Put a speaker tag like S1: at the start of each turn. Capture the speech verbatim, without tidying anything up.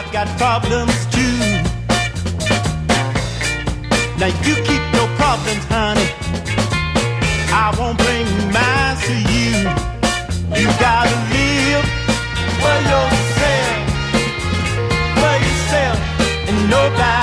S1: I've got problems too. Now you keep your problems, honey. I won't bring mine to you. You gotta live for yourself, for yourself, and nobody.